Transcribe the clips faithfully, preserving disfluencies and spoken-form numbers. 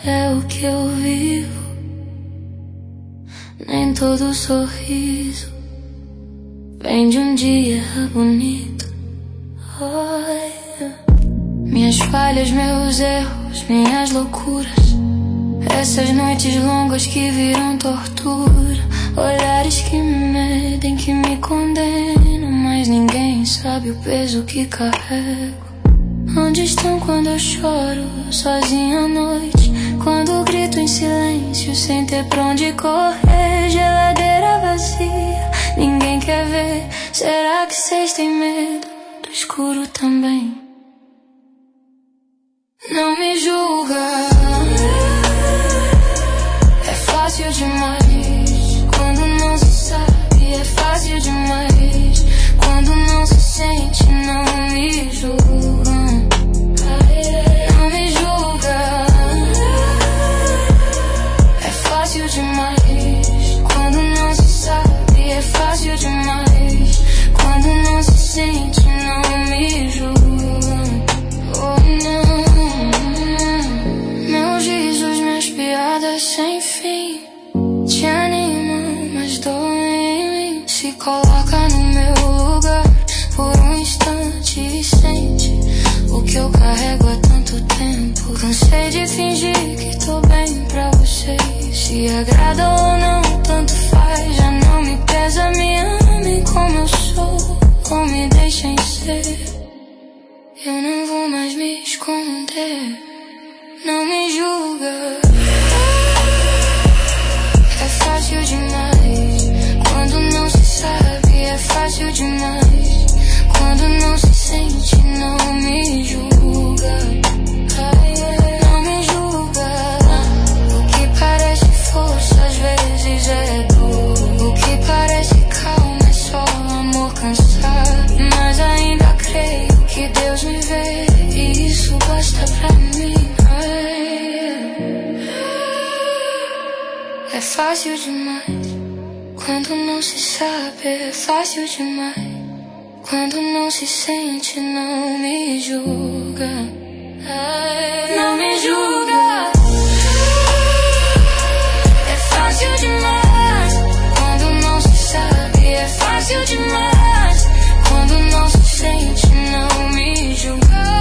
é o que eu vivo. Nem todo sorriso vem de um dia bonito. Olha, minhas falhas, meus erros, minhas loucuras, essas noites longas que viram tortura, olhares que me medem, que me condenam, mas ninguém sabe o peso que carrego. Onde estão quando eu choro sozinha à noite, quando grito em silêncio sem ter pra onde correr? Geladeira vazia, ninguém quer ver. Será que vocês têm medo do escuro também? Não me julga, é fácil demais quando não se sabe, é fácil demais quando não se sente. Não me julga, não me julga, é fácil demais quando não se sabe, é fácil demais quando não se sente. Não me julga, oh não. Meus risos, minhas piadas sem fim te animam, mas doem em mim. Se coloca no meu lugar por um instante e sente o que eu carrego há tanto tempo. Cansei de fingir que tô bem pra vocês. Se agrada ou não, tanto faz, já não me pesa. Me amem como eu sou, ou me deixem ser. Eu não vou mais me esconder. Não me julga, é fácil demais quando não se sabe, é fácil demais quando não se sente. Não me julga, não me julga. O que parece força às vezes é dor. O que parece calma é só amor cansado. Mas ainda creio que Deus me vê e isso basta pra mim. É fácil demais quando não se sabe, é fácil demais quando não se sente. Não me julga, não me julga. É fácil demais quando não se sabe, é fácil demais quando não se sente. Não me julga.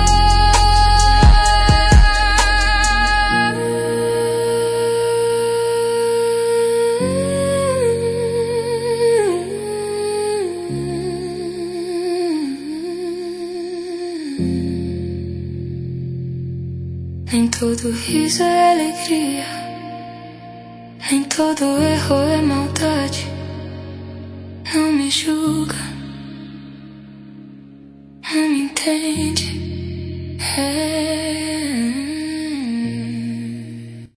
Nem todo riso é alegria, nem todo erro é maldade. Não me julga, não me entende, é.